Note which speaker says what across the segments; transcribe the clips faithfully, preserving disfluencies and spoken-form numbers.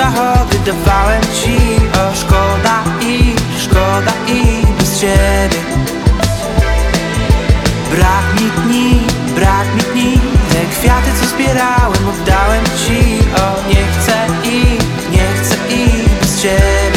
Speaker 1: zachody dawałem ci. O, szkoda i, szkoda i bez ciebie. Brak mi dni, brak mi dni. Te kwiaty, co zbierałem, oddałem ci. O, nie chcę i, nie chcę i bez ciebie.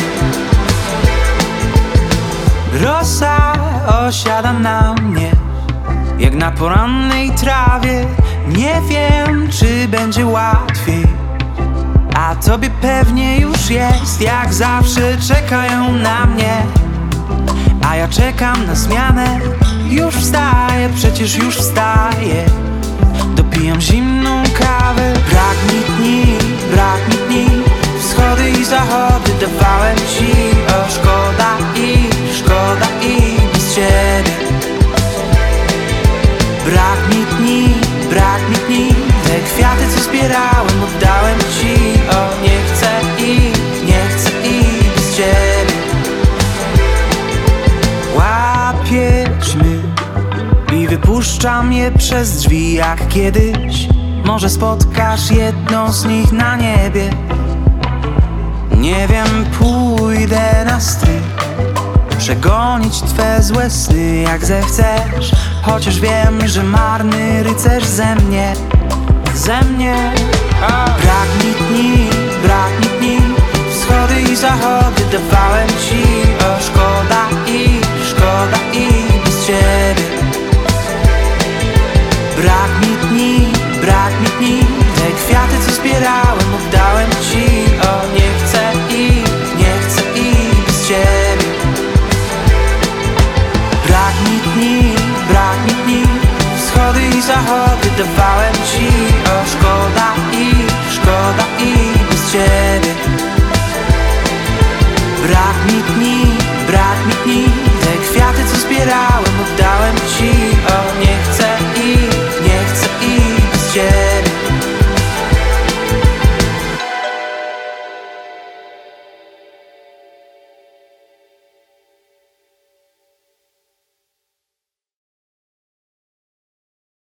Speaker 1: Rosa osiada na mnie jak na porannej trawie. Nie wiem, czy będzie łatwiej, a tobie pewnie już jest. Jak zawsze czekają na mnie, a ja czekam na zmianę. Już wstaję, przecież już wstaję. Dopijam zimną kawę. Brak mi dni, brak mi dni. Wschody i zachody dawałem ci. O, szkoda i, szkoda i bez ciebie. Brak mi dni, brak mi dni. Te kwiaty, co zbierałem, oddałem ci. O, nie chcę i, nie chcę i bez ciebie. Łapiesz i wypuszczam je przez drzwi jak kiedyś. Może spotkasz jedną z nich na niebie. Nie wiem, pójdę na stryk, przegonić twe złe sny jak zechcesz. Chociaż wiem, że marny rycerz ze mnie, ze mnie. Brak mi dni, brak mi dni. Wschody i zachody dawałem ci. O, szkoda i, szkoda i bez ciebie. Brak mi dni, brak mi dni. Te kwiaty, co zbierałem, oddałem ci. O, nie chcę i, nie chcę i bez ciebie. Brak mi dni, brak mi dni. Wschody i zachody dawałem ci. O, szkoda i, szkoda i bez ciebie. Brak mi dni, brak mi dni.